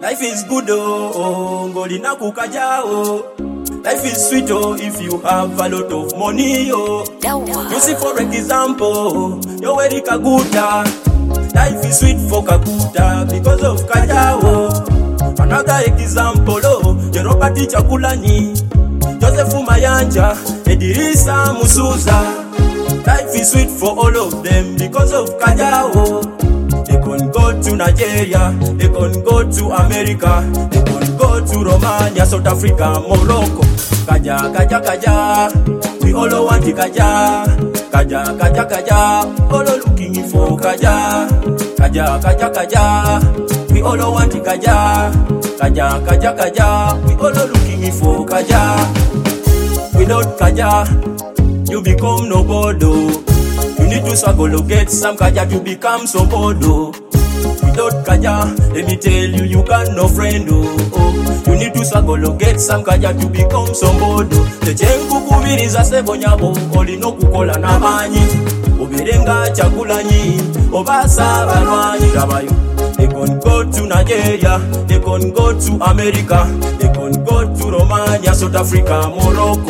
Life is good oh, ngoli na kukaja oh. Life is sweet oh, if you have a lot of money oh. You see for example, yo Yoweri Kaguta. Life is sweet for Kaguta because of Kaja oh. Another example oh, Robert Chakulani, Joseph Mayanja, Edirisa Musuza. Life is sweet for all of them because of Kaja oh. They can go to Nigeria, they can go to America, they can go to Romania, South Africa, Morocco. Kaja, Kaja, Kaja, we all want the Kaja. Kaja, Kaja, Kaja, all looking for Kaja. Kaja, Kaja, Kaja, we all want the Kaja. Kaja, Kaja, Kaja, we all looking for Kaja. Without Kaja, you become nobody. You need to struggle to get some Kaja to become somebody. Without Kaja, let me tell you, you got no friend oh. You need to struggle to get some Kaja to become somebody. The chengu kubiriza sebonyabo, oli no kukola na manyi. Oberenga chakulanyi, obasa balwanyi rabayo. They can go to Nigeria, they can go to America, they can go to Romania, South Africa, Morocco.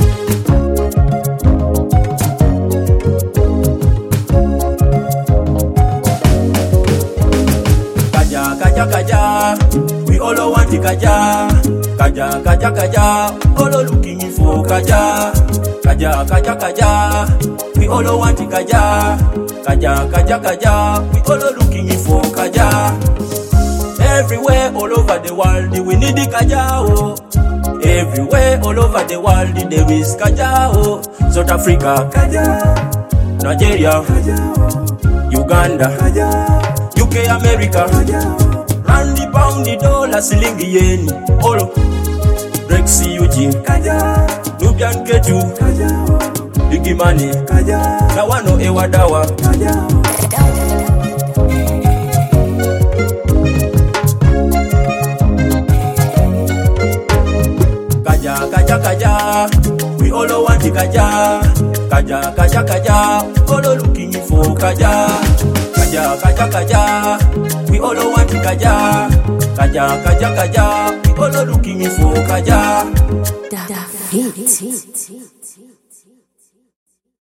Kaja, Kaja, we all want the Kaja. Kaja, Kaja, Kaja, all looking for Kaja. Kaja, Kaja, Kaja, we all want the Kaja. Kaja, Kaja, Kaja, we all looking for Kaja. Everywhere, all over the world, we need the Kaja oh. Everywhere, all over the world, there is Kaja oh. South Africa, Kaja. Nigeria, Kaja. Uganda, Kaja. UK, America, Kaja. Randy pound the dollar, silingi yeni, olo. Brexi Eugene, Kaja. Nubian Ketu, Kaja. Biggie Money, Kaja. Nawano Ewadawa, Kaja. Kaja, Kaja, Kaja, we all want the Kaja. Kaja, Kaja, Kaja, all looking for Kaja. Kaja, Kaja, Kaja, we all want the Kaja. Kaja, Kaja, Kaja, we all looking for Kaja. Da hit.